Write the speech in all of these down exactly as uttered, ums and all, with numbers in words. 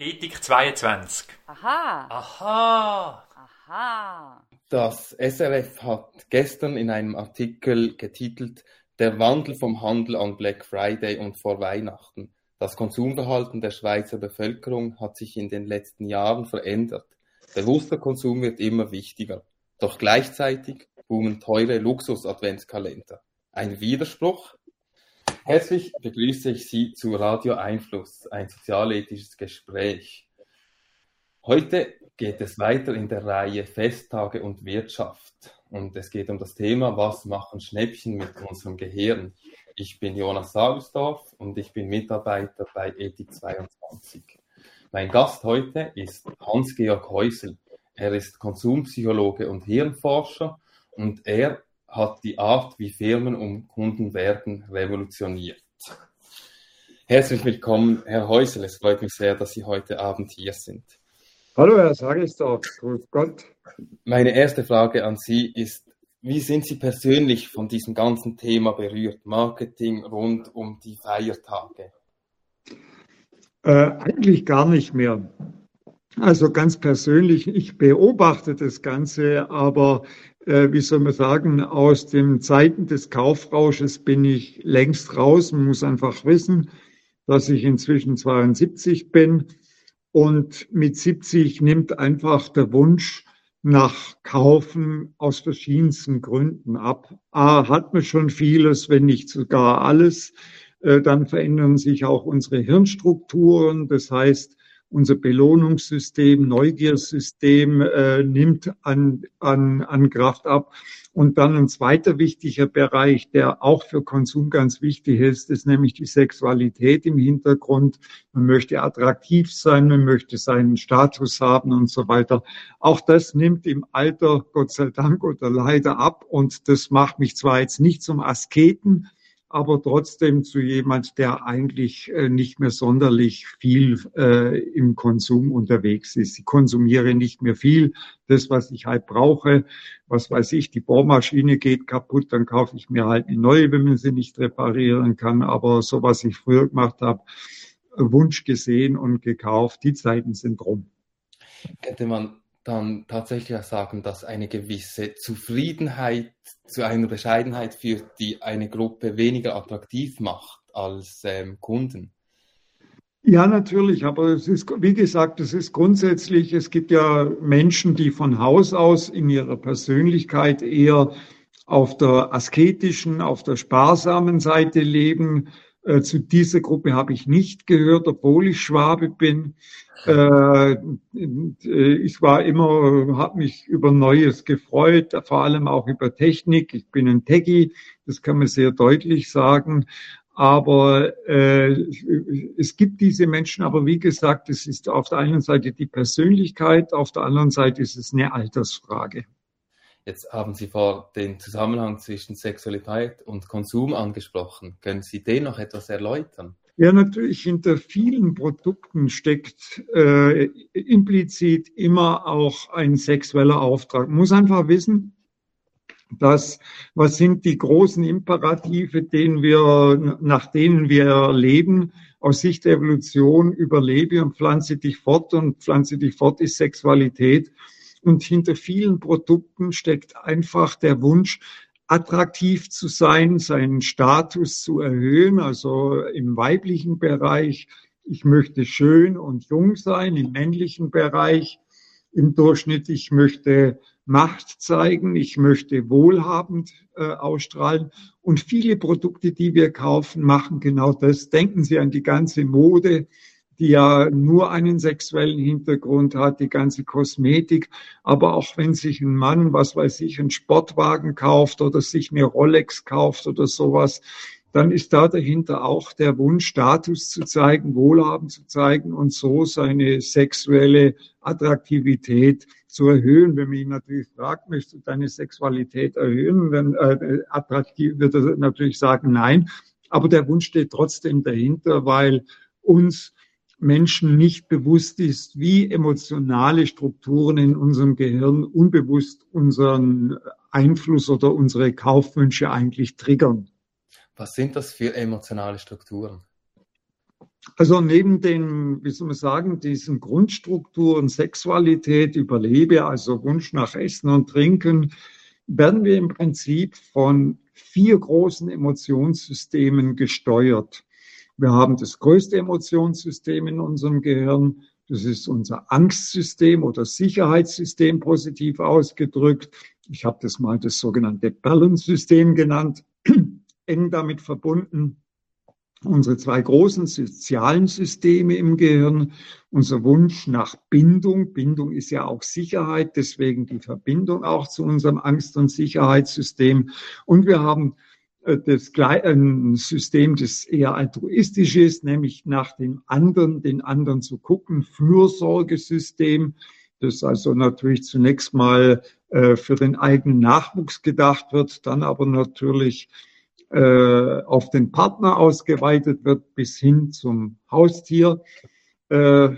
Ethik zweiundzwanzig. Aha. Aha. Aha. Das S R F hat gestern in einem Artikel getitelt „Der Wandel vom Handel an Black Friday und vor Weihnachten. Das Konsumverhalten der Schweizer Bevölkerung hat sich in den letzten Jahren verändert. Bewusster Konsum wird immer wichtiger. Doch gleichzeitig boomen teure Luxus-Adventskalender. Ein Widerspruch?“ Herzlich begrüße ich Sie zu Radio Einfluss, ein sozialethisches Gespräch. Heute geht es weiter in der Reihe Festtage und Wirtschaft. Und es geht um das Thema, was machen Schnäppchen mit unserem Gehirn? Ich bin Jonas Sagersdorf und ich bin Mitarbeiter bei Ethik zweiundzwanzig. Mein Gast heute ist Hans-Georg Häusel. Er ist Konsumpsychologe und Hirnforscher und er hat die Art, wie Firmen um Kunden werben, revolutioniert. Herzlich willkommen, Herr Häusel. Es freut mich sehr, dass Sie heute Abend hier sind. Hallo, Herr Sagersdorf. Grüß Gott. Meine erste Frage an Sie ist, wie sind Sie persönlich von diesem ganzen Thema berührt, Marketing rund um die Feiertage? Äh, eigentlich gar nicht mehr. Also ganz persönlich, ich beobachte das Ganze, aber äh, wie soll man sagen, aus den Zeiten des Kaufrausches bin ich längst raus. Man muss einfach wissen, dass ich inzwischen zweiundsiebzig bin und mit siebzig nimmt einfach der Wunsch nach Kaufen aus verschiedensten Gründen ab. A, hat man schon vieles, wenn nicht sogar alles. Äh, dann verändern sich auch unsere Hirnstrukturen. Das heißt, unser Belohnungssystem, Neugiersystem äh, nimmt an, an, an Kraft ab. Und dann ein zweiter wichtiger Bereich, der auch für Konsum ganz wichtig ist, ist nämlich die Sexualität im Hintergrund. Man möchte attraktiv sein, man möchte seinen Status haben und so weiter. Auch das nimmt im Alter, Gott sei Dank oder leider, ab. Und das macht mich zwar jetzt nicht zum Asketen, aber trotzdem zu jemand, der eigentlich äh, nicht mehr sonderlich viel äh, im Konsum unterwegs ist. Ich konsumiere nicht mehr viel. Das, was ich halt brauche, was weiß ich, die Bohrmaschine geht kaputt, dann kaufe ich mir halt eine neue, wenn man sie nicht reparieren kann. Aber so, was ich früher gemacht habe, Wunsch gesehen und gekauft, die Zeiten sind rum. Könnte man dann tatsächlich auch sagen, dass eine gewisse Zufriedenheit zu einer Bescheidenheit führt, die eine Gruppe weniger attraktiv macht als ähm, Kunden? Ja, natürlich, aber es ist, wie gesagt, es ist grundsätzlich, es gibt ja Menschen, die von Haus aus in ihrer Persönlichkeit eher auf der asketischen, auf der sparsamen Seite leben. Äh, zu dieser Gruppe habe ich nicht gehört, obwohl ich Schwabe bin. Äh, ich war immer, habe mich über Neues gefreut, vor allem auch über Technik. Ich bin ein Techie, das kann man sehr deutlich sagen. Aber äh, es gibt diese Menschen, aber wie gesagt, es ist auf der einen Seite die Persönlichkeit, auf der anderen Seite ist es eine Altersfrage. Jetzt haben Sie vor den Zusammenhang zwischen Sexualität und Konsum angesprochen. Können Sie den noch etwas erläutern? Ja, natürlich, hinter vielen Produkten steckt äh, implizit immer auch ein sexueller Auftrag. Man muss einfach wissen, dass, was sind die großen Imperative, denen wir, nach denen wir leben, aus Sicht der Evolution: überlebe und pflanze dich fort, und pflanze dich fort ist Sexualität. Und hinter vielen Produkten steckt einfach der Wunsch, attraktiv zu sein, seinen Status zu erhöhen, also im weiblichen Bereich. Ich möchte schön und jung sein, im männlichen Bereich. Im Durchschnitt, ich möchte Macht zeigen, ich möchte wohlhabend äh, ausstrahlen. Und viele Produkte, die wir kaufen, machen genau das. Denken Sie an die ganze Mode, die ja nur einen sexuellen Hintergrund hat, die ganze Kosmetik. Aber auch wenn sich ein Mann, was weiß ich, einen Sportwagen kauft oder sich eine Rolex kauft oder sowas, dann ist da dahinter auch der Wunsch, Status zu zeigen, Wohlhaben zu zeigen und so seine sexuelle Attraktivität zu erhöhen. Wenn man ihn natürlich fragt, möchtest du deine Sexualität erhöhen, dann äh, attraktiv wird er natürlich sagen, nein. Aber der Wunsch steht trotzdem dahinter, weil uns Menschen nicht bewusst ist, wie emotionale Strukturen in unserem Gehirn unbewusst unseren Einfluss oder unsere Kaufwünsche eigentlich triggern. Was sind das für emotionale Strukturen? Also neben den, wie soll man sagen, diesen Grundstrukturen Sexualität, Überlebe, also Wunsch nach Essen und Trinken, werden wir im Prinzip von vier großen Emotionssystemen gesteuert. Wir haben das größte Emotionssystem in unserem Gehirn. Das ist unser Angstsystem oder Sicherheitssystem, positiv ausgedrückt. Ich habe das mal das sogenannte Balance-System genannt, eng damit verbunden. Unsere zwei großen sozialen Systeme im Gehirn, unser Wunsch nach Bindung. Bindung ist ja auch Sicherheit, deswegen die Verbindung auch zu unserem Angst- und Sicherheitssystem. Und wir haben das ein System, das eher altruistisch ist, nämlich nach dem anderen, den anderen zu gucken, Fürsorgesystem, das also natürlich zunächst mal äh, für den eigenen Nachwuchs gedacht wird, dann aber natürlich äh, auf den Partner ausgeweitet wird bis hin zum Haustier. Äh,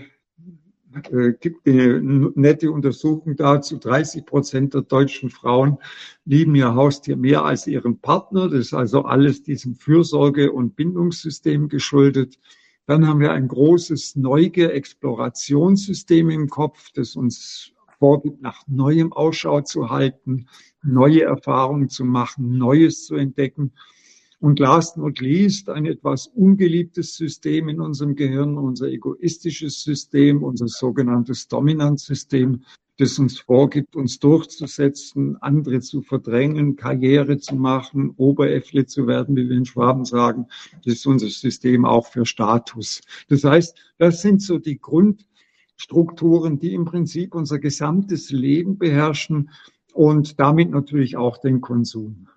äh, gibt eine nette Untersuchung dazu, dreißig Prozent der deutschen Frauen lieben ihr Haustier mehr als ihren Partner. Das ist also alles diesem Fürsorge- und Bindungssystem geschuldet. Dann haben wir ein großes Neugier-Explorationssystem im Kopf, das uns vorgibt, nach Neuem Ausschau zu halten, neue Erfahrungen zu machen, Neues zu entdecken. Und last not least, ein etwas ungeliebtes System in unserem Gehirn, unser egoistisches System, unser sogenanntes Dominanzsystem, das uns vorgibt, uns durchzusetzen, andere zu verdrängen, Karriere zu machen, Oberäffle zu werden, wie wir in Schwaben sagen. Das ist unser System auch für Status. Das heißt, das sind so die Grundstrukturen, die im Prinzip unser gesamtes Leben beherrschen und damit natürlich auch den Konsum.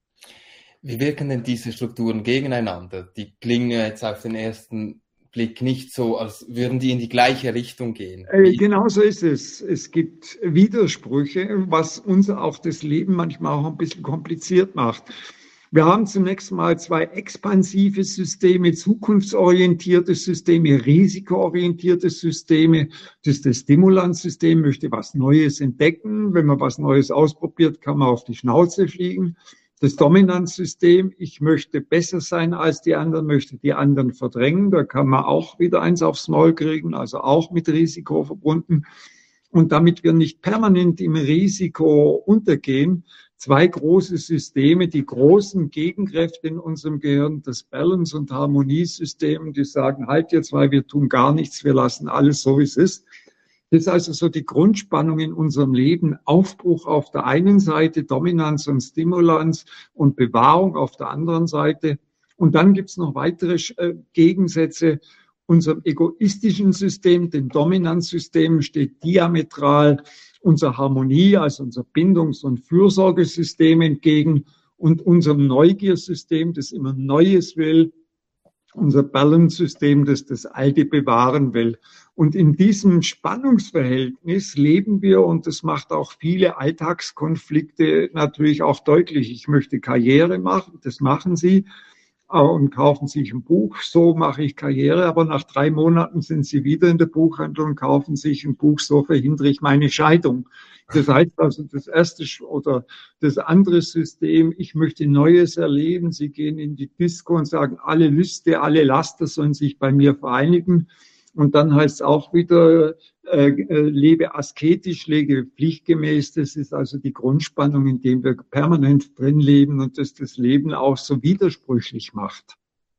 Wie wirken denn diese Strukturen gegeneinander? Die klingen jetzt auf den ersten Blick nicht so, als würden die in die gleiche Richtung gehen. Äh, genau so ist es. Es gibt Widersprüche, was uns auch das Leben manchmal auch ein bisschen kompliziert macht. Wir haben zunächst mal zwei expansive Systeme, zukunftsorientierte Systeme, risikoorientierte Systeme. Das ist das Stimulanzsystem, möchte was Neues entdecken. Wenn man was Neues ausprobiert, kann man auf die Schnauze fliegen. Das Dominanzsystem, ich möchte besser sein als die anderen, möchte die anderen verdrängen. Da kann man auch wieder eins aufs Maul kriegen, also auch mit Risiko verbunden. Und damit wir nicht permanent im Risiko untergehen, zwei große Systeme, die großen Gegenkräfte in unserem Gehirn, das Balance- und Harmoniesystem, die sagen, halt jetzt, weil wir tun gar nichts, wir lassen alles so, wie es ist. Das ist also so die Grundspannung in unserem Leben. Aufbruch auf der einen Seite, Dominanz und Stimulanz und Bewahrung auf der anderen Seite. Und dann gibt's noch weitere äh, Gegensätze. Unserem egoistischen System, dem Dominanzsystem, steht diametral unser Harmonie, also unser Bindungs- und Fürsorgesystem entgegen und unserem Neugiersystem, das immer Neues will, unser Balance-System, das das Alte bewahren will. Und in diesem Spannungsverhältnis leben wir und das macht auch viele Alltagskonflikte natürlich auch deutlich. Ich möchte Karriere machen, das machen Sie und kaufen sich ein Buch, so mache ich Karriere, aber nach drei Monaten sind Sie wieder in der Buchhandlung und kaufen sich ein Buch, so verhindere ich meine Scheidung. Das heißt also, das erste oder das andere System, ich möchte Neues erleben. Sie gehen in die Disco und sagen, alle Lüste, alle Laster sollen sich bei mir vereinigen. Und dann heißt es auch wieder, äh, lebe asketisch, lebe pflichtgemäß. Das ist also die Grundspannung, in dem wir permanent drin leben und das das Leben auch so widersprüchlich macht.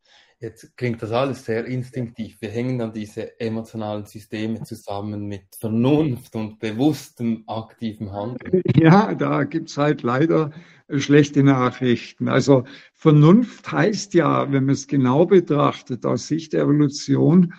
Jetzt klingt das alles sehr instinktiv. Wir hängen dann diese emotionalen Systeme zusammen mit Vernunft und bewusstem, aktivem Handeln. Ja, da gibt's halt leider schlechte Nachrichten. Also Vernunft heißt ja, wenn man es genau betrachtet, aus Sicht der Evolution,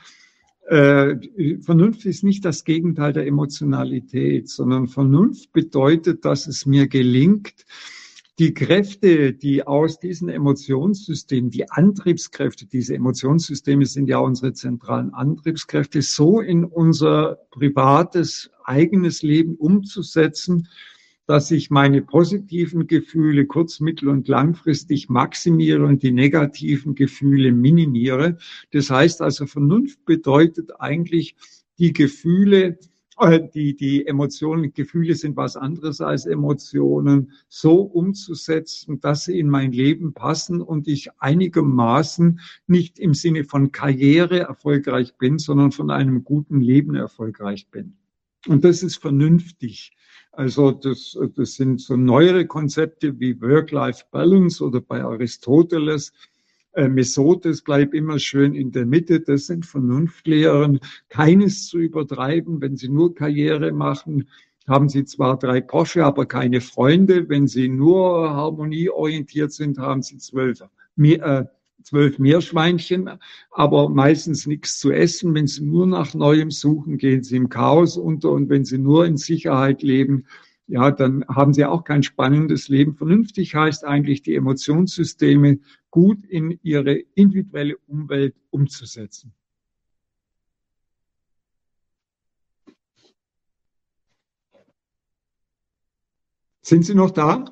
äh, Vernunft ist nicht das Gegenteil der Emotionalität, sondern Vernunft bedeutet, dass es mir gelingt, die Kräfte, die aus diesen Emotionssystemen, die Antriebskräfte, diese Emotionssysteme sind ja unsere zentralen Antriebskräfte, so in unser privates, eigenes Leben umzusetzen, dass ich meine positiven Gefühle kurz-, mittel- und langfristig maximiere und die negativen Gefühle minimiere. Das heißt also, Vernunft bedeutet eigentlich, die Gefühle die, die Emotionen, Gefühle sind was anderes als Emotionen, so umzusetzen, dass sie in mein Leben passen und ich einigermaßen nicht im Sinne von Karriere erfolgreich bin, sondern von einem guten Leben erfolgreich bin. Und das ist vernünftig. Also das, das sind so neuere Konzepte wie Work-Life-Balance oder bei Aristoteles, Äh, Mesotes, bleib immer schön in der Mitte. Das sind Vernunftlehren. Keines zu übertreiben. Wenn Sie nur Karriere machen, haben Sie zwar drei Porsche, aber keine Freunde. Wenn Sie nur harmonieorientiert sind, haben Sie zwölf, mehr, äh, zwölf Meerschweinchen, aber meistens nichts zu essen. Wenn Sie nur nach Neuem suchen, gehen Sie im Chaos unter. Und wenn Sie nur in Sicherheit leben, ja, dann haben Sie auch kein spannendes Leben. Vernünftig heißt eigentlich, die Emotionssysteme gut in ihre individuelle Umwelt umzusetzen. Sind Sie noch da?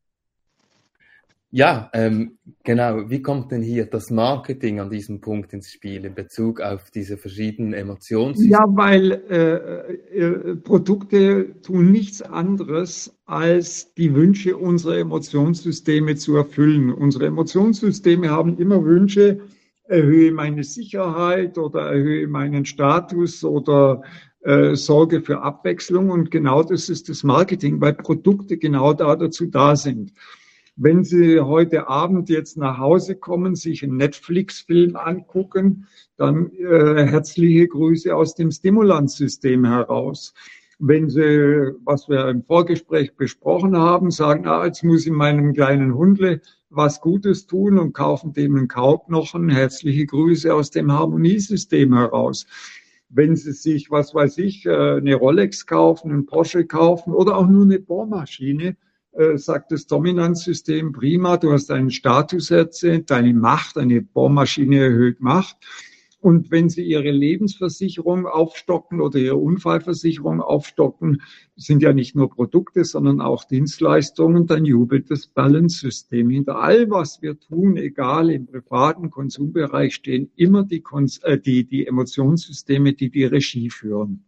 Ja, ähm, genau. Wie kommt denn hier das Marketing an diesem Punkt ins Spiel in Bezug auf diese verschiedenen Emotionssysteme? Ja, weil äh, äh, Produkte tun nichts anderes, als die Wünsche unserer Emotionssysteme zu erfüllen. Unsere Emotionssysteme haben immer Wünsche, erhöhe meine Sicherheit oder erhöhe meinen Status oder äh, sorge für Abwechslung. Und genau das ist das Marketing, weil Produkte genau da dazu da sind. Wenn Sie heute Abend jetzt nach Hause kommen, sich einen Netflix-Film angucken, dann äh, herzliche Grüße aus dem Stimulanzsystem heraus. Wenn Sie, was wir im Vorgespräch besprochen haben, sagen, ah, jetzt muss ich meinem kleinen Hundle was Gutes tun und kaufen dem einen Kauknochen, herzliche Grüße aus dem Harmoniesystem heraus. Wenn Sie sich, was weiß ich, eine Rolex kaufen, einen Porsche kaufen oder auch nur eine Bohrmaschine, Äh, sagt das Dominanzsystem, prima, du hast deinen Status erzählt, deine Macht, eine Bohrmaschine erhöht Macht. Und wenn Sie Ihre Lebensversicherung aufstocken oder Ihre Unfallversicherung aufstocken, sind ja nicht nur Produkte, sondern auch Dienstleistungen, dann jubelt das Balance-System. Hinter all, was wir tun, egal im privaten Konsumbereich, stehen immer die, Kons- äh, die, die Emotionssysteme, die die Regie führen.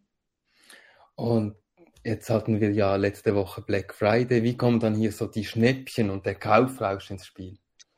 Und jetzt hatten wir ja letzte Woche Black Friday. Wie kommen dann hier so die Schnäppchen und der Kaufrausch ins Spiel?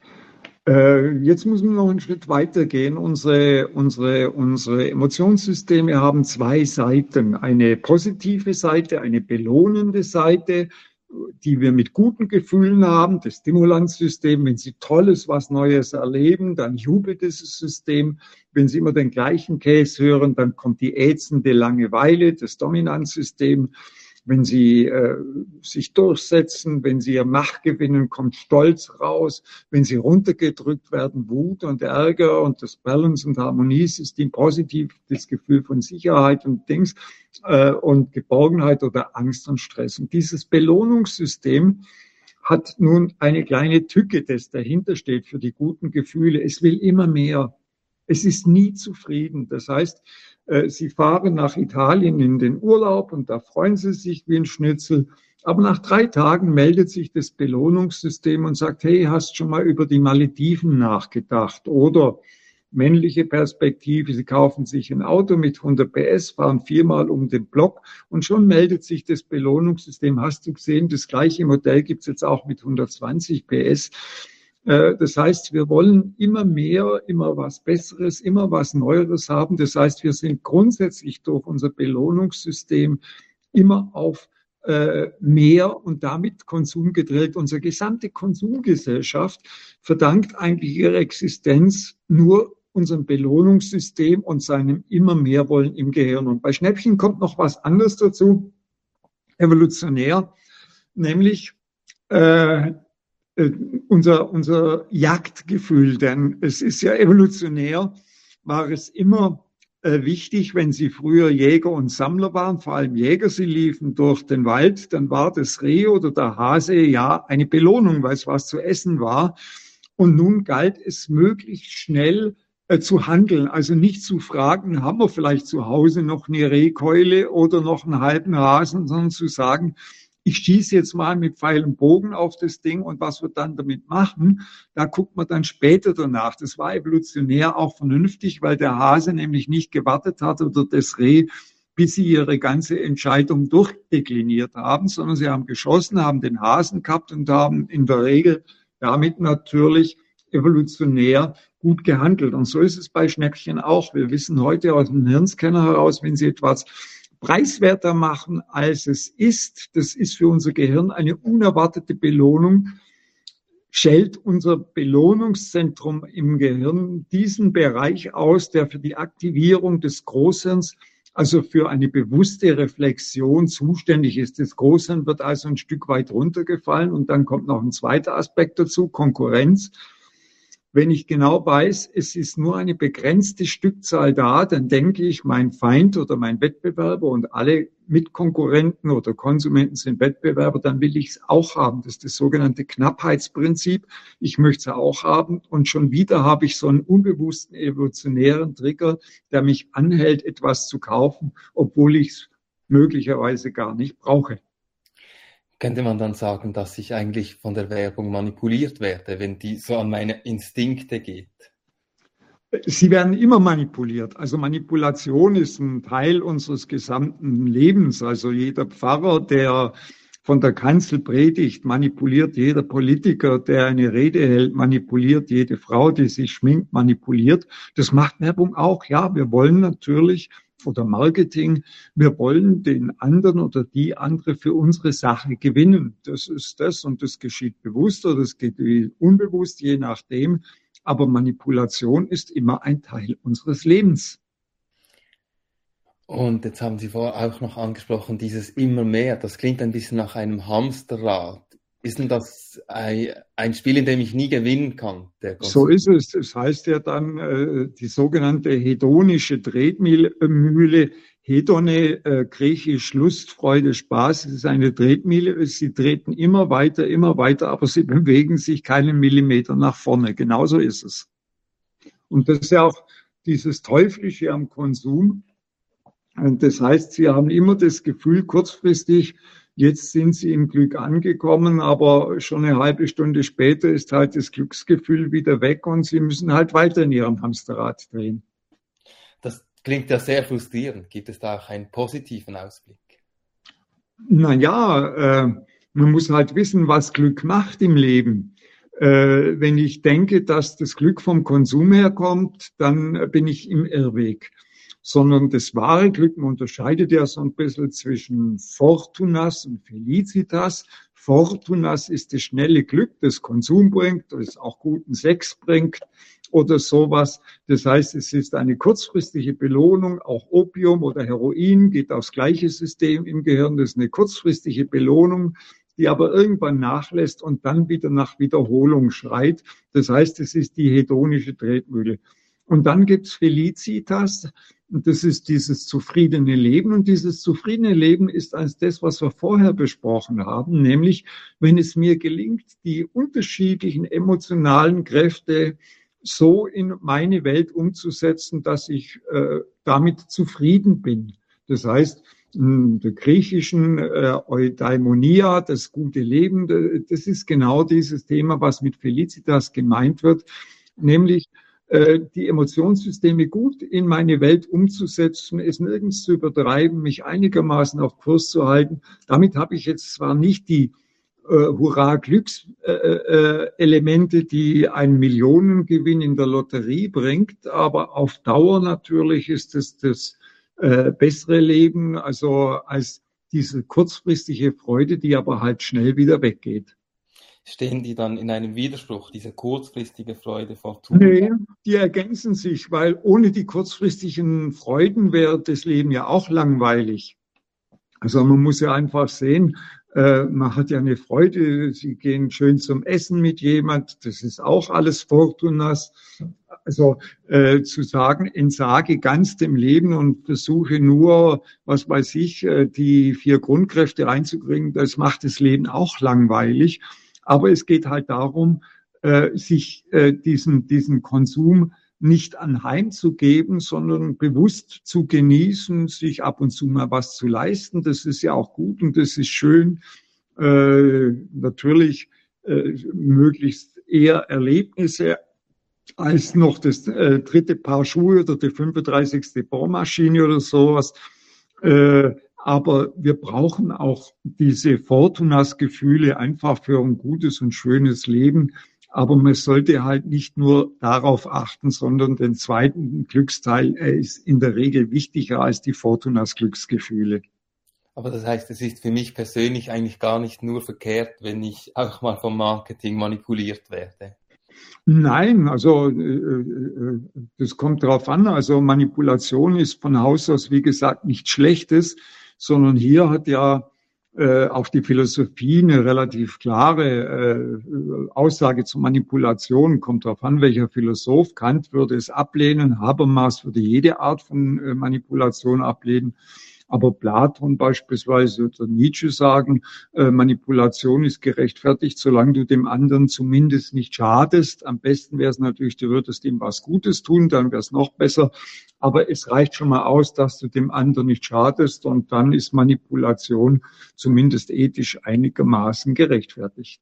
Äh, jetzt muss man noch einen Schritt weiter gehen. Unsere, unsere, unsere Emotionssysteme haben zwei Seiten. Eine positive Seite, eine belohnende Seite, die wir mit guten Gefühlen haben. Das Stimulanzsystem, wenn Sie Tolles, was Neues erleben, dann jubelt dieses System. Wenn Sie immer den gleichen Case hören, dann kommt die ätzende Langeweile, das Dominanzsystem. Wenn Sie äh, sich durchsetzen, wenn Sie Ihre Macht gewinnen, kommt Stolz raus. Wenn Sie runtergedrückt werden, Wut und Ärger und das Balance- und Harmoniesystem positiv, das Gefühl von Sicherheit und Dings äh, und Geborgenheit oder Angst und Stress. Und dieses Belohnungssystem hat nun eine kleine Tücke, das dahinter steht für die guten Gefühle. Es will immer mehr. Es ist nie zufrieden. Das heißt, Sie fahren nach Italien in den Urlaub und da freuen Sie sich wie ein Schnitzel. Aber nach drei Tagen meldet sich das Belohnungssystem und sagt, hey, hast schon mal über die Malediven nachgedacht? Oder männliche Perspektive, Sie kaufen sich ein Auto mit hundert P S, fahren viermal um den Block und schon meldet sich das Belohnungssystem. Hast du gesehen, das gleiche Modell gibt es jetzt auch mit hundertzwanzig P S. Das heißt, wir wollen immer mehr, immer was Besseres, immer was Neueres haben. Das heißt, wir sind grundsätzlich durch unser Belohnungssystem immer auf äh, mehr und damit Konsum gedrillt. Unsere gesamte Konsumgesellschaft verdankt eigentlich ihre Existenz nur unserem Belohnungssystem und seinem immer mehr Wollen im Gehirn. Und bei Schnäppchen kommt noch was anderes dazu, evolutionär, nämlich äh, Unser, unser Jagdgefühl, denn es ist ja evolutionär, war es immer äh, wichtig, wenn Sie früher Jäger und Sammler waren, vor allem Jäger, Sie liefen durch den Wald, dann war das Reh oder der Hase ja eine Belohnung, weil es was zu essen war. Und nun galt es möglichst schnell äh, zu handeln, also nicht zu fragen, haben wir vielleicht zu Hause noch eine Rehkeule oder noch einen halben Hasen, sondern zu sagen, ich schieße jetzt mal mit Pfeil und Bogen auf das Ding und was wir dann damit machen, da guckt man dann später danach. Das war evolutionär auch vernünftig, weil der Hase nämlich nicht gewartet hat oder das Reh, bis sie ihre ganze Entscheidung durchdekliniert haben, sondern sie haben geschossen, haben den Hasen gehabt und haben in der Regel damit natürlich evolutionär gut gehandelt. Und so ist es bei Schnäppchen auch. Wir wissen heute aus dem Hirnscanner heraus, wenn Sie etwas preiswerter machen, als es ist, das ist für unser Gehirn eine unerwartete Belohnung, schält unser Belohnungszentrum im Gehirn diesen Bereich aus, der für die Aktivierung des Großhirns, also für eine bewusste Reflexion zuständig ist. Das Großhirn wird also ein Stück weit runtergefallen und dann kommt noch ein zweiter Aspekt dazu, Konkurrenz. Wenn ich genau weiß, es ist nur eine begrenzte Stückzahl da, dann denke ich, mein Feind oder mein Wettbewerber und alle Mitkonkurrenten oder Konsumenten sind Wettbewerber, dann will ich es auch haben. Das ist das sogenannte Knappheitsprinzip. Ich möchte es auch haben und schon wieder habe ich so einen unbewussten evolutionären Trigger, der mich anhält, etwas zu kaufen, obwohl ich es möglicherweise gar nicht brauche. Könnte man dann sagen, dass ich eigentlich von der Werbung manipuliert werde, wenn die so an meine Instinkte geht? Sie werden immer manipuliert. Also Manipulation ist ein Teil unseres gesamten Lebens. Also jeder Pfarrer, der von der Kanzel predigt, manipuliert, jeder Politiker, der eine Rede hält, manipuliert, jede Frau, die sich schminkt, manipuliert. Das macht Werbung auch. Ja, wir wollen natürlich, oder Marketing, wir wollen den anderen oder die andere für unsere Sache gewinnen. Das ist das und das geschieht bewusst oder das geht unbewusst, je nachdem. Aber Manipulation ist immer ein Teil unseres Lebens. Und jetzt haben Sie vorher auch noch angesprochen, dieses immer mehr, das klingt ein bisschen nach einem Hamsterrad. Ist denn das ein, ein Spiel, in dem ich nie gewinnen kann? Der so ist es. Das heißt ja dann äh, die sogenannte hedonische Tretmühle. Hedone, äh, griechisch Lust, Freude, Spaß. Es ist eine Tretmühle. Sie treten immer weiter, immer weiter, aber sie bewegen sich keinen Millimeter nach vorne. Genauso ist es. Und das ist ja auch dieses Teuflische am Konsum. Und das heißt, Sie haben immer das Gefühl, kurzfristig, jetzt sind Sie im Glück angekommen, aber schon eine halbe Stunde später ist halt das Glücksgefühl wieder weg und Sie müssen halt weiter in Ihrem Hamsterrad drehen. Das klingt ja sehr frustrierend. Gibt es da auch einen positiven Ausblick? Naja, äh, man muss halt wissen, was Glück macht im Leben. Äh, wenn ich denke, dass das Glück vom Konsum herkommt, dann bin ich im Irrweg. Sondern das wahre Glück, man unterscheidet ja so ein bisschen zwischen Fortunas und Felicitas. Fortunas ist das schnelle Glück, das Konsum bringt, das auch guten Sex bringt oder sowas. Das heißt, es ist eine kurzfristige Belohnung, auch Opium oder Heroin geht aufs gleiche System im Gehirn. Das ist eine kurzfristige Belohnung, die aber irgendwann nachlässt und dann wieder nach Wiederholung schreit. Das heißt, es ist die hedonische Tretmühle. Und dann gibt's Felicitas, und das ist dieses zufriedene Leben. Und dieses zufriedene Leben ist als das, was wir vorher besprochen haben, nämlich wenn es mir gelingt, die unterschiedlichen emotionalen Kräfte so in meine Welt umzusetzen, dass ich äh, damit zufrieden bin. Das heißt, in der griechischen äh, Eudaimonia, das gute Leben, das ist genau dieses Thema, was mit Felicitas gemeint wird, nämlich die Emotionssysteme gut in meine Welt umzusetzen, es nirgends zu übertreiben, mich einigermaßen auf Kurs zu halten. Damit habe ich jetzt zwar nicht die äh, Hurra-Glücks-Elemente, äh, äh, die einen Millionengewinn in der Lotterie bringt, aber auf Dauer natürlich ist es das äh, bessere Leben, also als diese kurzfristige Freude, die aber halt schnell wieder weggeht. Stehen die dann in einem Widerspruch, diese kurzfristige Freude, Fortuna? Nee, die ergänzen sich, weil ohne die kurzfristigen Freuden wäre das Leben ja auch langweilig. Also man muss ja einfach sehen, äh, man hat ja eine Freude, Sie gehen schön zum Essen mit jemand, das ist auch alles Fortunas. Also äh, zu sagen, entsage ganz dem Leben und versuche nur, was weiß ich, äh, die vier Grundkräfte reinzubringen, das macht das Leben auch langweilig. Aber es geht halt darum, äh, sich äh, diesen, diesen Konsum nicht anheimzugeben, sondern bewusst zu genießen, sich ab und zu mal was zu leisten. Das ist ja auch gut und das ist schön. Äh, natürlich äh, möglichst eher Erlebnisse als noch das äh, dritte Paar Schuhe oder die fünfunddreißigste Bohrmaschine oder sowas. Äh, aber wir brauchen auch diese Fortunas-Gefühle einfach für ein gutes und schönes Leben. Aber man sollte halt nicht nur darauf achten, sondern den zweiten Glücksteil, er ist in der Regel wichtiger als die Fortunas-Glücksgefühle. Aber das heißt, es ist für mich persönlich eigentlich gar nicht nur verkehrt, wenn ich auch mal vom Marketing manipuliert werde. Nein, also äh, das kommt darauf an. Also Manipulation ist von Haus aus, wie gesagt, nichts Schlechtes, sondern hier hat ja äh, auch die Philosophie eine relativ klare äh, Aussage zur Manipulation. Kommt darauf an, welcher Philosoph. Kant würde es ablehnen, Habermas würde jede Art von äh, Manipulation ablehnen. Aber Platon beispielsweise oder Nietzsche sagen, äh, Manipulation ist gerechtfertigt, solange du dem anderen zumindest nicht schadest. Am besten wäre es natürlich, du würdest ihm was Gutes tun, dann wäre es noch besser. Aber es reicht schon mal aus, dass du dem anderen nicht schadest und dann ist Manipulation zumindest ethisch einigermaßen gerechtfertigt.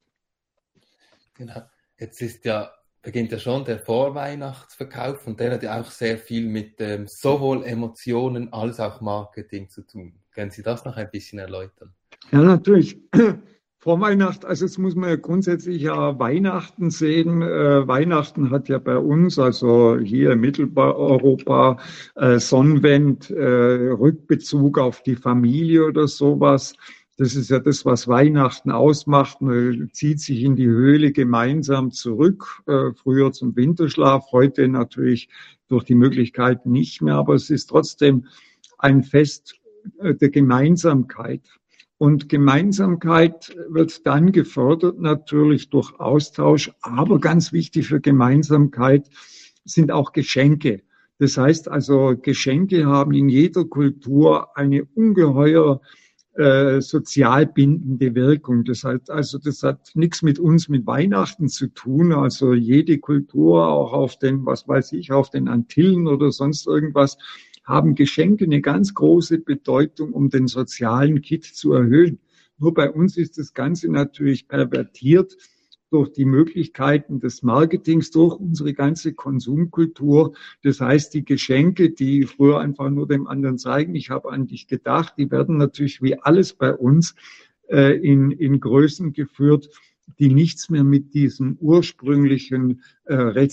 Genau. Jetzt ist ja beginnt ja schon der Vorweihnachtsverkauf und der hat ja auch sehr viel mit ähm, sowohl Emotionen als auch Marketing zu tun. Können Sie das noch ein bisschen erläutern? Ja, natürlich. Vorweihnacht, also jetzt muss man ja grundsätzlich ja Weihnachten sehen. Äh, Weihnachten hat ja bei uns, also hier in Mitteleuropa, äh, Sonnenwend, äh, Rückbezug auf die Familie oder sowas. Das ist ja das, was Weihnachten ausmacht. Man zieht sich in die Höhle gemeinsam zurück, äh, früher zum Winterschlaf, heute natürlich durch die Möglichkeit nicht mehr, aber es ist trotzdem ein Fest äh, der Gemeinsamkeit. Und Gemeinsamkeit wird dann gefördert natürlich durch Austausch, aber ganz wichtig für Gemeinsamkeit sind auch Geschenke. Das heißt also, Geschenke haben in jeder Kultur eine ungeheuer Äh, sozial bindende Wirkung. Das heißt also, das hat nichts mit uns, mit Weihnachten zu tun. Also jede Kultur, auch auf den, was weiß ich, auf den Antillen oder sonst irgendwas, haben Geschenke eine ganz große Bedeutung, um den sozialen Kit zu erhöhen. Nur bei uns ist das Ganze natürlich pervertiert durch die Möglichkeiten des Marketings, durch unsere ganze Konsumkultur. Das heißt, die Geschenke, die früher einfach nur dem anderen zeigen, ich habe an dich gedacht, die werden natürlich wie alles bei uns äh, in, in Größen geführt, die nichts mehr mit diesem ursprünglichen äh,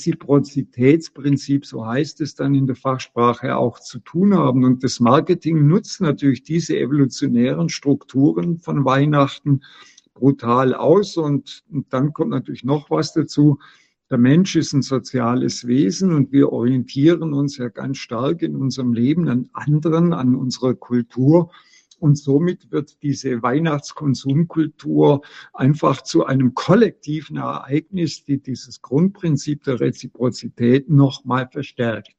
Reziprozitätsprinzip, so heißt es dann in der Fachsprache, auch zu tun haben. Und das Marketing nutzt natürlich diese evolutionären Strukturen von Weihnachten brutal aus. Und, und dann kommt natürlich noch was dazu. Der Mensch ist ein soziales Wesen und wir orientieren uns ja ganz stark in unserem Leben an anderen, an unserer Kultur. Und somit wird diese Weihnachtskonsumkultur einfach zu einem kollektiven Ereignis, die dieses Grundprinzip der Reziprozität nochmal verstärkt.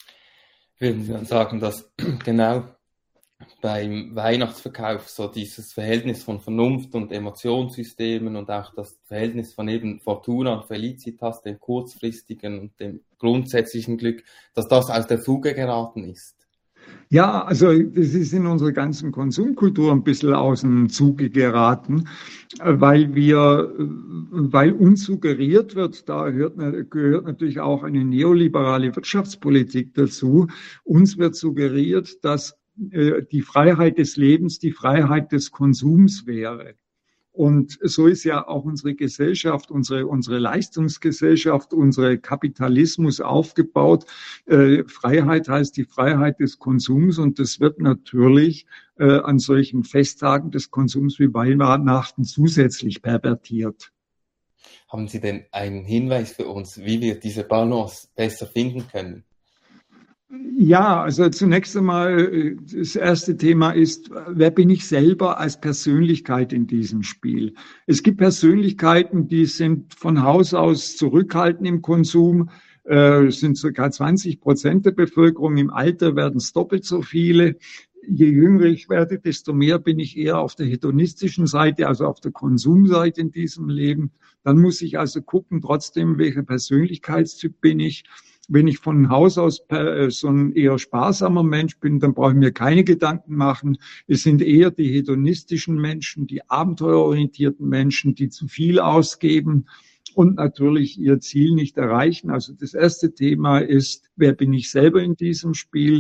Würden Sie dann sagen, dass genau beim Weihnachtsverkauf so dieses Verhältnis von Vernunft und Emotionssystemen und auch das Verhältnis von eben Fortuna und Felicitas, dem kurzfristigen und dem grundsätzlichen Glück, dass das aus der Fuge geraten ist? Ja, also das ist in unserer ganzen Konsumkultur ein bisschen aus dem Zuge geraten, weil wir, weil uns suggeriert wird, da gehört, gehört natürlich auch eine neoliberale Wirtschaftspolitik dazu, uns wird suggeriert, dass die Freiheit des Lebens die Freiheit des Konsums wäre. Und so ist ja auch unsere Gesellschaft, unsere, unsere Leistungsgesellschaft, unsere Kapitalismus aufgebaut. Äh, Freiheit heißt die Freiheit des Konsums und das wird natürlich äh, an solchen Festtagen des Konsums wie Weihnachten zusätzlich pervertiert. Haben Sie denn einen Hinweis für uns, wie wir diese Balance besser finden können? Ja, also zunächst einmal, das erste Thema ist, wer bin ich selber als Persönlichkeit in diesem Spiel? Es gibt Persönlichkeiten, die sind von Haus aus zurückhaltend im Konsum, äh, sind sogar zwanzig Prozent der Bevölkerung. Im Alter werden es doppelt so viele. Je jünger ich werde, desto mehr bin ich eher auf der hedonistischen Seite, also auf der Konsumseite in diesem Leben. Dann muss ich also gucken, trotzdem, welcher Persönlichkeitstyp bin ich. Wenn ich von Haus aus so ein eher sparsamer Mensch bin, dann brauche ich mir keine Gedanken machen. Es sind eher die hedonistischen Menschen, die abenteuerorientierten Menschen, die zu viel ausgeben und natürlich ihr Ziel nicht erreichen. Also das erste Thema ist, wer bin ich selber in diesem Spiel?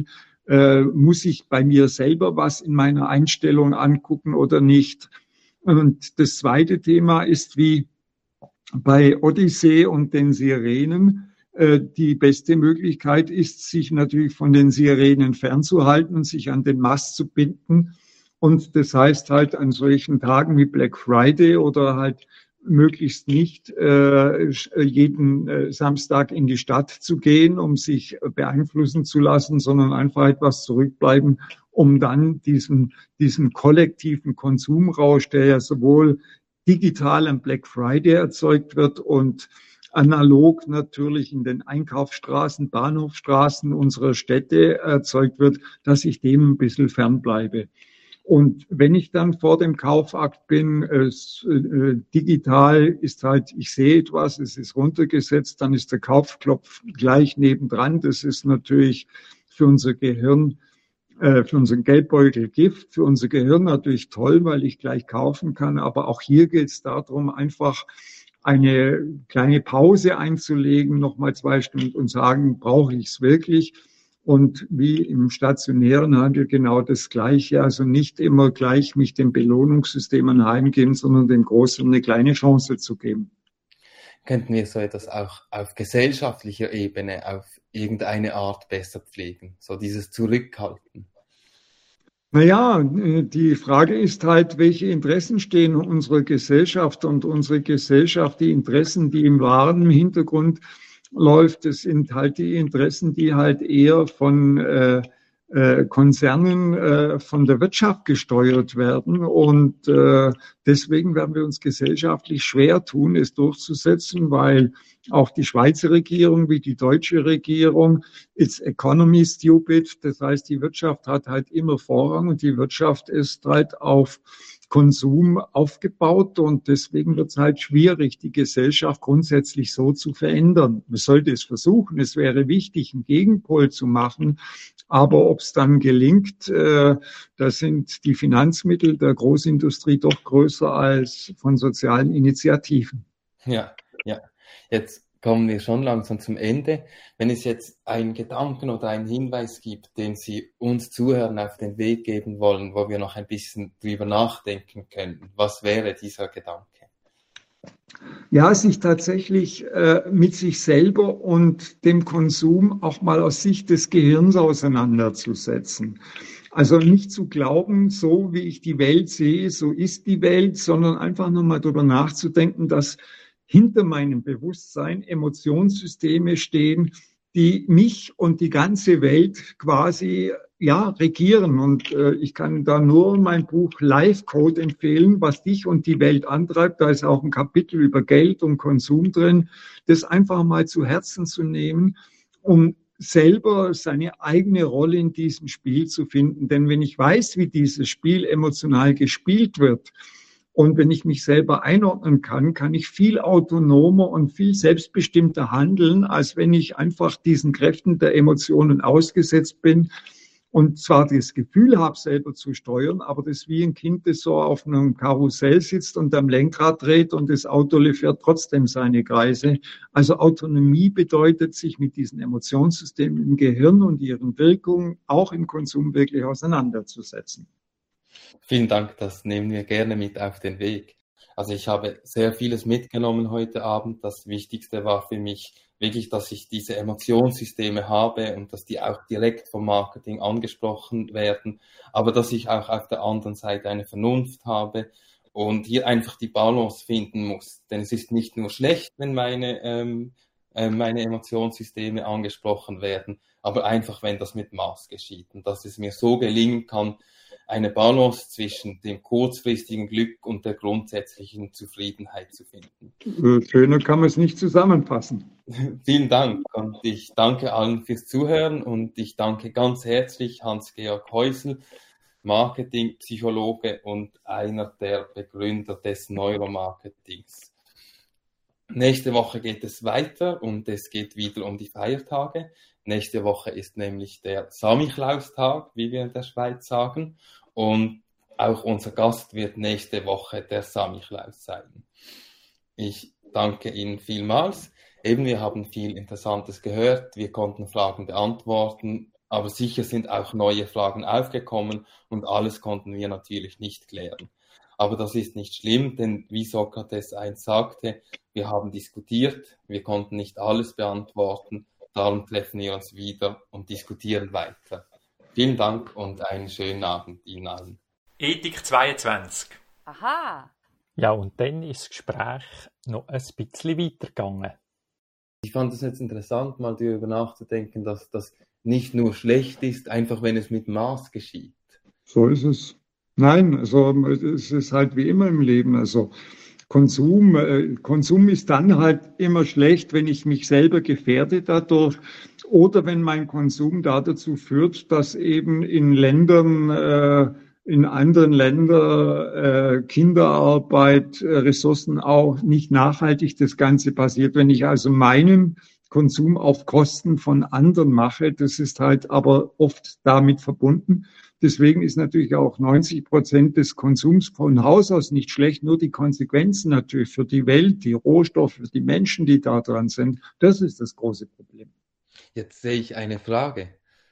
Äh, muss ich bei mir selber was in meiner Einstellung angucken oder nicht? Und das zweite Thema ist, wie bei Odyssee und den Sirenen, äh, die beste Möglichkeit ist, sich natürlich von den Sirenen fernzuhalten und sich an den Mast zu binden. Und das heißt halt an solchen Tagen wie Black Friday oder halt möglichst nicht äh, jeden äh, Samstag in die Stadt zu gehen, um sich beeinflussen zu lassen, sondern einfach etwas zurückbleiben, um dann diesen, diesen kollektiven Konsumrausch, der ja sowohl digital am Black Friday erzeugt wird und analog natürlich in den Einkaufsstraßen, Bahnhofsstraßen unserer Städte erzeugt wird, dass ich dem ein bisschen fernbleibe. Und wenn ich dann vor dem Kaufakt bin, äh, äh, digital ist halt, ich sehe etwas, es ist runtergesetzt, dann ist der Kaufknopf gleich nebendran. Das ist natürlich für unser Gehirn, äh, für unseren Geldbeutel Gift, für unser Gehirn natürlich toll, weil ich gleich kaufen kann. Aber auch hier geht es darum, einfach eine kleine Pause einzulegen, nochmal zwei Stunden und sagen, brauche ich es wirklich? Und wie im stationären Handel genau das Gleiche. Also nicht immer gleich mich dem Belohnungssystem anheimgeben, sondern dem Großen eine kleine Chance zu geben. Könnten wir so etwas auch auf gesellschaftlicher Ebene auf irgendeine Art besser pflegen? So dieses Zurückhalten. Naja, die Frage ist halt, welche Interessen stehen unserer Gesellschaft und unsere Gesellschaft, die Interessen, die im wahren Hintergrund läuft, das sind halt die Interessen, die halt eher von äh, äh, Konzernen äh, von der Wirtschaft gesteuert werden. Und äh, deswegen werden wir uns gesellschaftlich schwer tun, es durchzusetzen, weil auch die Schweizer Regierung wie die deutsche Regierung ist economy stupid. Das heißt, die Wirtschaft hat halt immer Vorrang und die Wirtschaft ist halt auf Konsum aufgebaut und deswegen wird es halt schwierig, die Gesellschaft grundsätzlich so zu verändern. Man sollte es versuchen, es wäre wichtig, einen Gegenpol zu machen, aber ob es dann gelingt, äh, da sind die Finanzmittel der Großindustrie doch größer als von sozialen Initiativen. Ja, ja. Jetzt kommen wir schon langsam zum Ende. Wenn es jetzt einen Gedanken oder einen Hinweis gibt, den Sie uns Zuhörern auf den Weg geben wollen, wo wir noch ein bisschen drüber nachdenken können, was wäre dieser Gedanke? Ja, sich tatsächlich äh, mit sich selber und dem Konsum auch mal aus Sicht des Gehirns auseinanderzusetzen. Also nicht zu glauben, so wie ich die Welt sehe, so ist die Welt, sondern einfach nochmal drüber nachzudenken, dass hinter meinem Bewusstsein Emotionssysteme stehen, die mich und die ganze Welt quasi ja regieren. Und äh, ich kann da nur mein Buch Life Code empfehlen, was dich und die Welt antreibt. Da ist auch ein Kapitel über Geld und Konsum drin, das einfach mal zu Herzen zu nehmen, um selber seine eigene Rolle in diesem Spiel zu finden. Denn wenn ich weiß, wie dieses Spiel emotional gespielt wird, und wenn ich mich selber einordnen kann, kann ich viel autonomer und viel selbstbestimmter handeln, als wenn ich einfach diesen Kräften der Emotionen ausgesetzt bin und zwar das Gefühl habe, selber zu steuern, aber das wie ein Kind, das so auf einem Karussell sitzt und am Lenkrad dreht und das Auto fährt trotzdem seine Kreise. Also Autonomie bedeutet, sich mit diesen Emotionssystemen im Gehirn und ihren Wirkungen auch im Konsum wirklich auseinanderzusetzen. Vielen Dank, das nehmen wir gerne mit auf den Weg. Also ich habe sehr vieles mitgenommen heute Abend. Das Wichtigste war für mich wirklich, dass ich diese Emotionssysteme habe und dass die auch direkt vom Marketing angesprochen werden, aber dass ich auch auf der anderen Seite eine Vernunft habe und hier einfach die Balance finden muss. Denn es ist nicht nur schlecht, wenn meine, ähm, äh, meine Emotionssysteme angesprochen werden, aber einfach, wenn das mit Maß geschieht und dass es mir so gelingen kann, eine Balance zwischen dem kurzfristigen Glück und der grundsätzlichen Zufriedenheit zu finden. Schöner kann man es nicht zusammenfassen. Vielen Dank und ich danke allen fürs Zuhören und ich danke ganz herzlich Hans-Georg Häusl, Marketingpsychologe und einer der Begründer des Neuromarketings. Nächste Woche geht es weiter und es geht wieder um die Feiertage. Nächste Woche ist nämlich der Samichlaustag, wie wir in der Schweiz sagen. Und auch unser Gast wird nächste Woche der Samichlaus sein. Ich danke Ihnen vielmals. Eben, wir haben viel Interessantes gehört. Wir konnten Fragen beantworten. Aber sicher sind auch neue Fragen aufgekommen und alles konnten wir natürlich nicht klären. Aber das ist nicht schlimm, denn wie Sokrates einst sagte, wir haben diskutiert, wir konnten nicht alles beantworten, darum treffen wir uns wieder und diskutieren weiter. Vielen Dank und einen schönen Abend Ihnen allen. Ethik zweiundzwanzig. Aha. Ja, und dann ist das Gespräch noch ein bisschen weitergegangen. Ich fand es jetzt interessant, mal darüber nachzudenken, dass das nicht nur schlecht ist, einfach wenn es mit Maß geschieht. So ist es. Nein, also es ist halt wie immer im Leben. Also Konsum, äh, Konsum ist dann halt immer schlecht, wenn ich mich selber gefährde dadurch oder wenn mein Konsum da dazu führt, dass eben in Ländern, äh, in anderen Ländern äh, Kinderarbeit, äh, Ressourcen auch nicht nachhaltig das Ganze passiert. Wenn ich also meinen Konsum auf Kosten von anderen mache, das ist halt aber oft damit verbunden. Deswegen ist natürlich auch neunzig Prozent des Konsums von Haus aus nicht schlecht, nur die Konsequenzen natürlich für die Welt, die Rohstoffe, für die Menschen, die da dran sind, das ist das große Problem. Jetzt sehe ich eine Frage.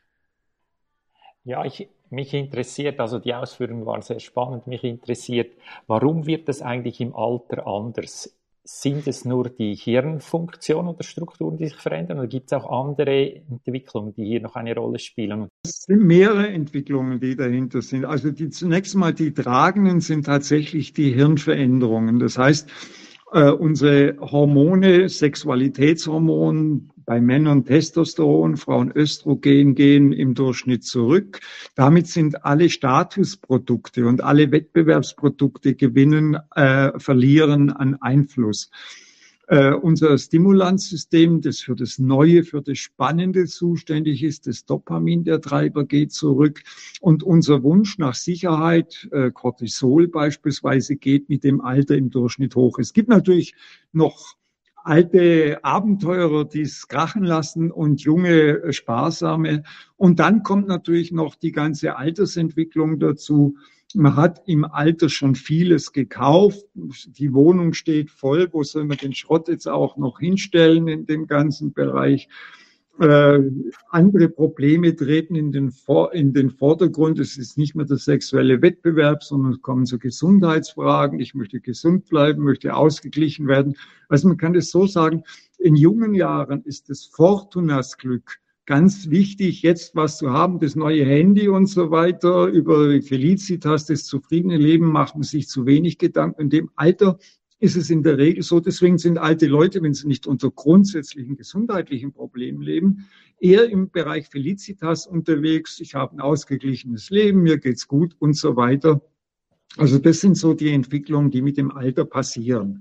Ja, ich, mich interessiert, also die Ausführungen waren sehr spannend, mich interessiert, warum wird das eigentlich im Alter anders? Sind es nur die Hirnfunktionen oder Strukturen, die sich verändern, oder gibt es auch andere Entwicklungen, die hier noch eine Rolle spielen? Es sind mehrere Entwicklungen, die dahinter sind. Also die zunächst mal die tragenden sind tatsächlich die Hirnveränderungen. Das heißt, äh, unsere Hormone, Sexualitätshormone, bei Männern Testosteron, Frauen Östrogen gehen im Durchschnitt zurück. Damit sind alle Statusprodukte und alle Wettbewerbsprodukte gewinnen, äh, verlieren an Einfluss. Äh, unser Stimulanzsystem, das für das Neue, für das Spannende zuständig ist, das Dopamin, der Treiber, geht zurück. Und unser Wunsch nach Sicherheit, äh, Cortisol beispielsweise, geht mit dem Alter im Durchschnitt hoch. Es gibt natürlich noch alte Abenteurer, die es krachen lassen und junge, sparsame. Und dann kommt natürlich noch die ganze Altersentwicklung dazu. Man hat im Alter schon vieles gekauft. Die Wohnung steht voll. Wo soll man den Schrott jetzt auch noch hinstellen in dem ganzen Bereich? Äh, andere Probleme treten in den, Vor- in den Vordergrund. Es ist nicht mehr der sexuelle Wettbewerb, sondern es kommen so Gesundheitsfragen. Ich möchte gesund bleiben, möchte ausgeglichen werden. Also man kann es so sagen, in jungen Jahren ist das Fortunas Glück ganz wichtig, jetzt was zu haben, das neue Handy und so weiter. Über Felicitas, das zufriedene Leben, macht man sich zu wenig Gedanken. In dem Alter ist es in der Regel so, deswegen sind alte Leute, wenn sie nicht unter grundsätzlichen gesundheitlichen Problemen leben, eher im Bereich Felicitas unterwegs. Ich habe ein ausgeglichenes Leben, mir geht's gut und so weiter. Also das sind so die Entwicklungen, die mit dem Alter passieren.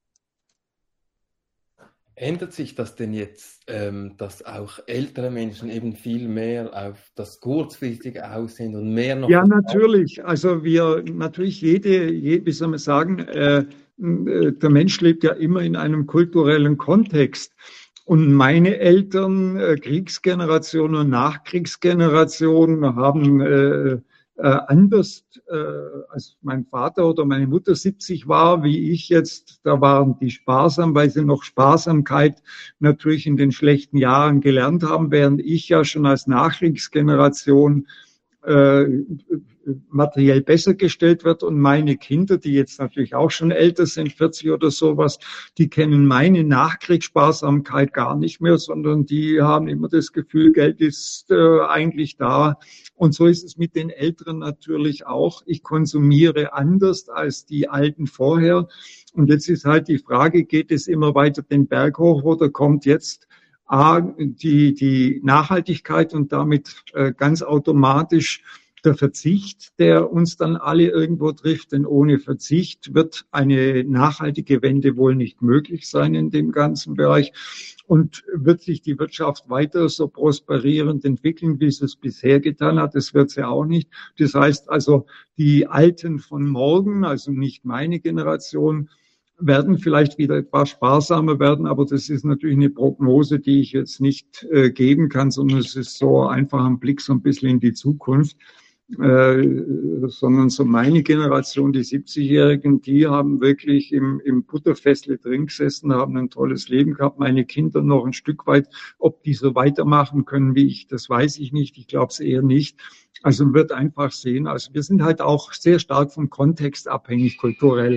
Ändert sich das denn jetzt, ähm, dass auch ältere Menschen eben viel mehr auf das Kurzfristige aussehen und mehr noch... Ja, natürlich. Also wir, natürlich jede, je, wie soll man sagen, äh, der Mensch lebt ja immer in einem kulturellen Kontext. Und meine Eltern, äh, Kriegsgeneration und Nachkriegsgeneration, haben äh, äh, anders, äh, als mein Vater oder meine Mutter siebzig war, wie ich jetzt, da waren die sparsam, weil sie noch Sparsamkeit natürlich in den schlechten Jahren gelernt haben, während ich ja schon als Nachkriegsgeneration äh, materiell besser gestellt wird. Und meine Kinder, die jetzt natürlich auch schon älter sind, vierzig oder sowas, die kennen meine Nachkriegssparsamkeit gar nicht mehr, sondern die haben immer das Gefühl, Geld ist äh, eigentlich da. Und so ist es mit den Älteren natürlich auch. Ich konsumiere anders als die Alten vorher. Und jetzt ist halt die Frage, geht es immer weiter den Berg hoch oder kommt jetzt A, die, die Nachhaltigkeit und damit äh, ganz automatisch der Verzicht, der uns dann alle irgendwo trifft, denn ohne Verzicht wird eine nachhaltige Wende wohl nicht möglich sein in dem ganzen Bereich. Und wird sich die Wirtschaft weiter so prosperierend entwickeln, wie es es bisher getan hat? Das wird sie auch nicht. Das heißt also, die Alten von morgen, also nicht meine Generation, werden vielleicht wieder etwas sparsamer werden, aber das ist natürlich eine Prognose, die ich jetzt nicht äh, geben kann, sondern es ist so einfach ein Blick so ein bisschen in die Zukunft. äh, sondern so meine Generation, die siebzigjährigen, die haben wirklich im, im Butterfässle drin gesessen, haben ein tolles Leben gehabt. Meine Kinder noch ein Stück weit. Ob die so weitermachen können wie ich, das weiß ich nicht. Ich glaube es eher nicht. Also man wird einfach sehen. Also wir sind halt auch sehr stark vom Kontext abhängig, kulturell.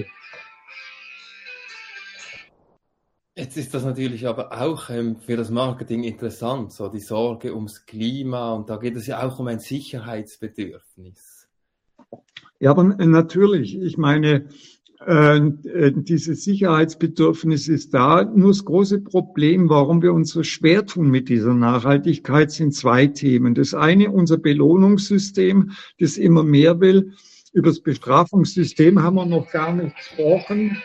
Jetzt ist das natürlich aber auch ähm, für das Marketing interessant, so die Sorge ums Klima, und da geht es ja auch um ein Sicherheitsbedürfnis. Ja, aber natürlich, ich meine, äh, dieses Sicherheitsbedürfnis ist da. Nur das große Problem, warum wir uns so schwer tun mit dieser Nachhaltigkeit, sind zwei Themen. Das eine, unser Belohnungssystem, das immer mehr will. Über das Bestrafungssystem haben wir noch gar nicht gesprochen.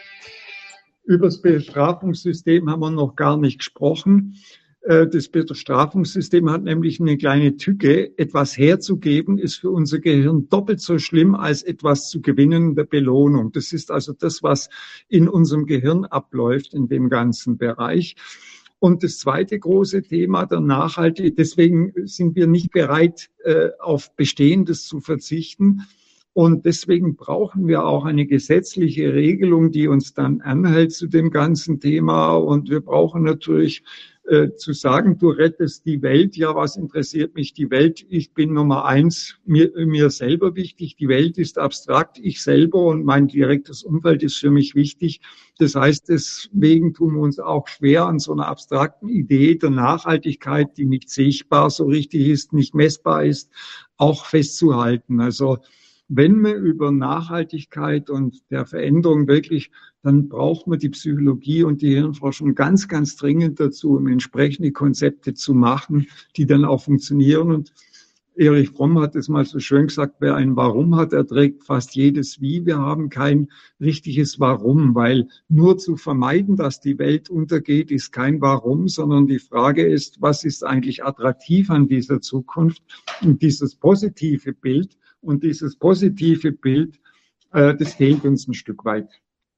Über das Bestrafungssystem haben wir noch gar nicht gesprochen. Das Bestrafungssystem hat nämlich eine kleine Tücke. Etwas herzugeben ist für unser Gehirn doppelt so schlimm, als etwas zu gewinnen in der Belohnung. Das ist also das, was in unserem Gehirn abläuft in dem ganzen Bereich. Und das zweite große Thema der Nachhaltigkeit, deswegen sind wir nicht bereit, auf Bestehendes zu verzichten. Und deswegen brauchen wir auch eine gesetzliche Regelung, die uns dann anhält zu dem ganzen Thema. Und wir brauchen natürlich äh, zu sagen, du rettest die Welt. Ja, was interessiert mich die Welt? Ich bin Nummer eins, mir, mir selber wichtig. Die Welt ist abstrakt, ich selber und mein direktes Umfeld ist für mich wichtig. Das heißt, deswegen tun wir uns auch schwer an so einer abstrakten Idee der Nachhaltigkeit, die nicht sichtbar so richtig ist, nicht messbar ist, auch festzuhalten. Also wenn wir über Nachhaltigkeit und der Veränderung wirklich, dann braucht man die Psychologie und die Hirnforschung ganz, ganz dringend dazu, um entsprechende Konzepte zu machen, die dann auch funktionieren. Und Erich Fromm hat es mal so schön gesagt, wer ein Warum hat, erträgt fast jedes Wie. Wir haben kein richtiges Warum, weil nur zu vermeiden, dass die Welt untergeht, ist kein Warum, sondern die Frage ist, was ist eigentlich attraktiv an dieser Zukunft? Und dieses positive Bild, Und dieses positive Bild, äh, das fehlt uns ein Stück weit.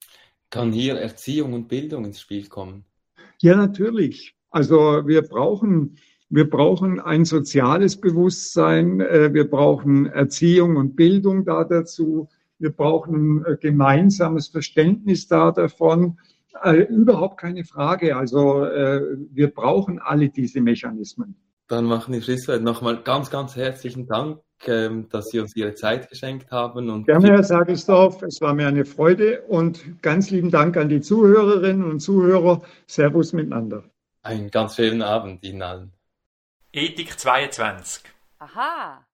Kann hier Erziehung und Bildung ins Spiel kommen? Ja, natürlich. Also wir brauchen, wir brauchen ein soziales Bewusstsein, äh, wir brauchen Erziehung und Bildung da dazu, wir brauchen ein gemeinsames Verständnis da davon. Äh, überhaupt keine Frage. Also äh, wir brauchen alle diese Mechanismen. Dann machen wir Schluss. Nochmal ganz, ganz herzlichen Dank, dass Sie uns Ihre Zeit geschenkt haben. Und Gerne, Herr Sagesdorf, es war mir eine Freude und ganz lieben Dank an die Zuhörerinnen und Zuhörer. Servus miteinander. Einen ganz schönen Abend Ihnen allen. Ethik zweiundzwanzig. Aha.